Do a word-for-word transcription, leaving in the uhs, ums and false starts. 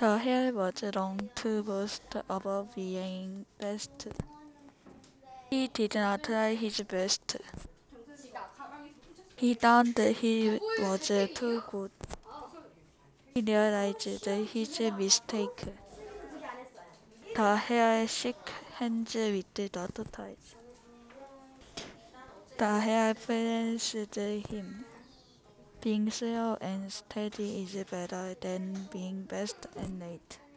The hair was long to boast of being best. He did not try his best. He thought he was too good. He realized his mistake. The hair shook hands with the tortoise. The hair praised him. Being slow and steady is better than being fast and late.